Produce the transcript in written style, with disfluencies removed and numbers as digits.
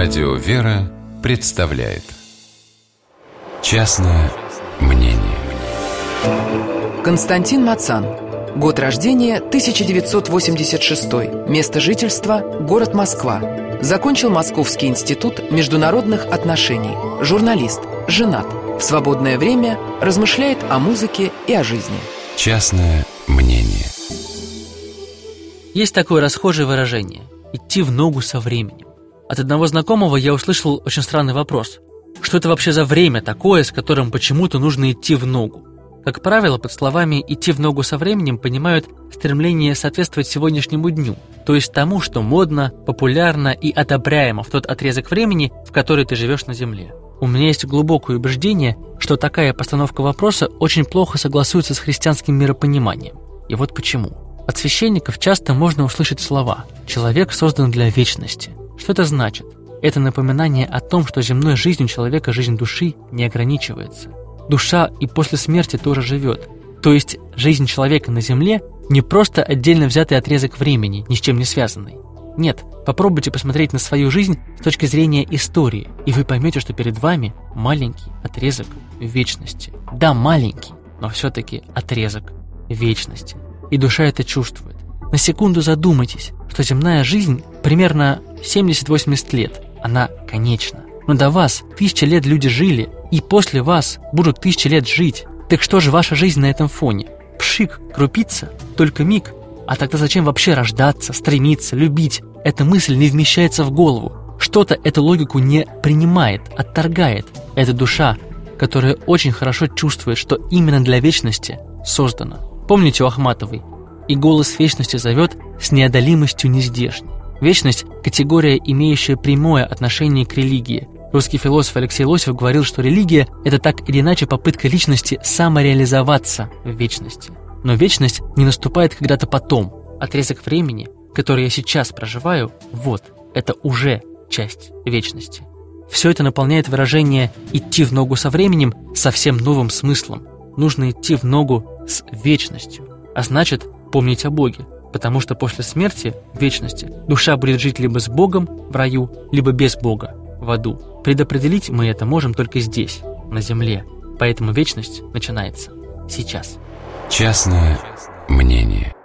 Радио «Вера» представляет «Частное мнение». Константин Мацан. Год рождения 1986. Место жительства – город Москва. Закончил Московский институт международных отношений. Журналист, женат. В свободное время размышляет о музыке и о жизни. Частное мнение. Есть такое расхожее выражение – идти в ногу со временем. От одного знакомого я услышал очень странный вопрос. Что это вообще за время такое, с которым почему-то нужно идти в ногу? Как правило, под словами «идти в ногу со временем» понимают стремление соответствовать сегодняшнему дню, то есть тому, что модно, популярно и одобряемо в тот отрезок времени, в который ты живешь на Земле. У меня есть глубокое убеждение, что такая постановка вопроса очень плохо согласуется с христианским миропониманием. И вот почему. От священников часто можно услышать слова «человек создан для вечности». Что это значит? Это напоминание о том, что земной жизнью человека жизнь души не ограничивается. Душа и после смерти тоже живет. То есть жизнь человека на земле не просто отдельно взятый отрезок времени, ни с чем не связанный. Нет, попробуйте посмотреть на свою жизнь с точки зрения истории, и вы поймете, что перед вами маленький отрезок вечности. Да, маленький, но все-таки отрезок вечности. И душа это чувствует. На секунду задумайтесь, что земная жизнь примерно 70-80 лет. Она конечна. Но до вас 1000 лет люди жили, и после вас будут 1000 лет жить. Так что же ваша жизнь на этом фоне? Пшик, крупица, только миг. А тогда зачем вообще рождаться, стремиться, любить? Эта мысль не вмещается в голову. Что-то эту логику не принимает, отторгает. Это душа, которая очень хорошо чувствует, что именно для вечности создана. Помните у Ахматовой? «И голос вечности зовет с неодолимостью нездешней». Вечность – категория, имеющая прямое отношение к религии. Русский философ Алексей Лосев говорил, что религия – это так или иначе попытка личности самореализоваться в вечности. Но вечность не наступает когда-то потом. Отрезок времени, который я сейчас проживаю, вот, это уже часть вечности. Все это наполняет выражение «идти в ногу со временем» совсем новым смыслом. Нужно идти в ногу с вечностью, а значит, помнить о Боге. Потому что после смерти, в вечности, душа будет жить либо с Богом в раю, либо без Бога в аду. Предопределить мы это можем только здесь, на земле. Поэтому вечность начинается сейчас. Частное мнение.